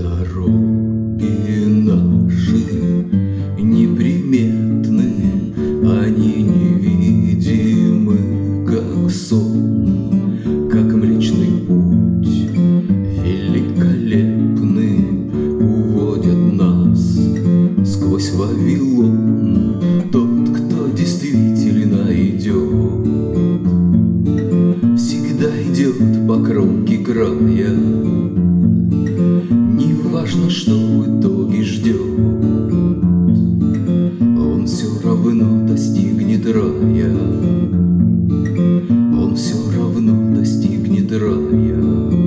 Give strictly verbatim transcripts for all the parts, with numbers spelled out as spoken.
Дороги наши неприметны, они невидимы, как сон, как Млечный Путь, великолепны, уводят нас сквозь Вавилон. Тот, кто действительно идет, всегда идет по кромке края. Неважно, что в итоге ждет, он все равно достигнет рая. Он все равно достигнет рая.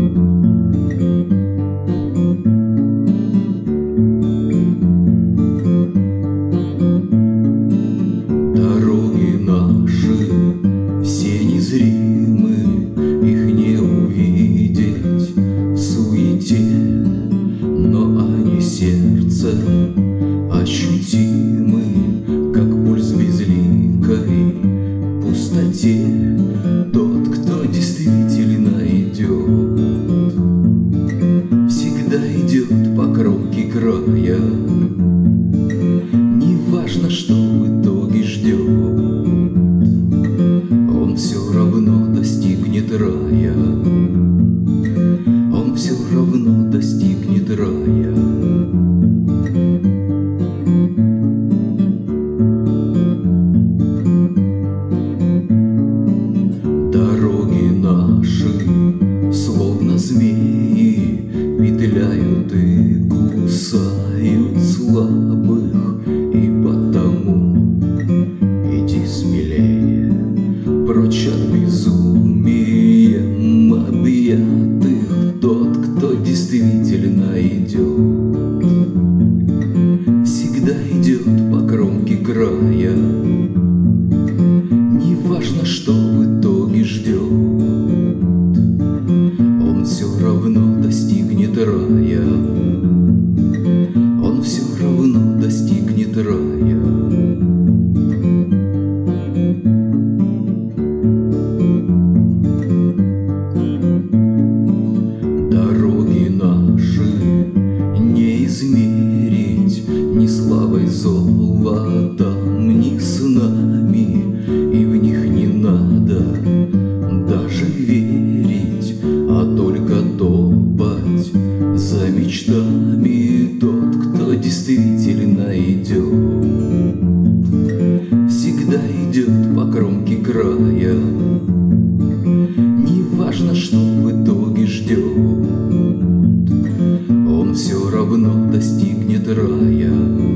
Дороги наши все незримы, их не увидеть в суете, но они сердцем ощутимы, как пульс в безликой пустоте. Тот, кто действительно идет, всегда идет по кромке края. Неважно, что в итоге ждет, он все равно достигнет рая. Он все равно достигнет рая. Дороги наши, словно змеи, петляют и кусают слабых, и потому иди смелее, прочь от безумием объятых. Тот, кто действительно идет, всегда идет по кромке края. Неважно, что в итоге ждет, он все равно достигнет рая. Он все равно достигнет рая. Дороги наши не измерить ни славой золотом, ни снами, и в них не надо даже верить, а только топать за мечтами. Тот, кто действительно идет, всегда идет по кромке края. Неважно, что в итоге ждет, он все равно достигнет рая.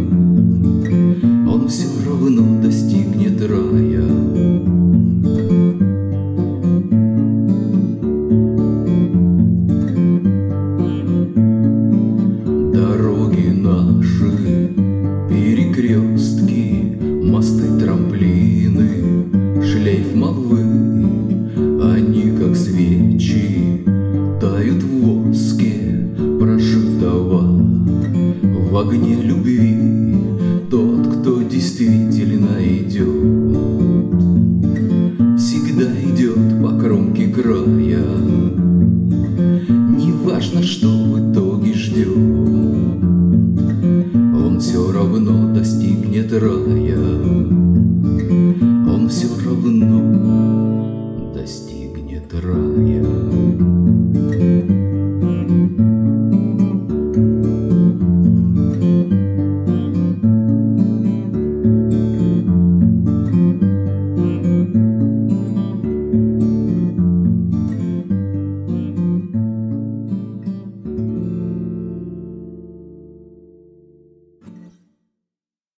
Он все равно достигнет рая. Дороги наши, перекрестки, мосты, трамплины, шлейф молвы, они как свечи тают в воске прожитого в огне любви.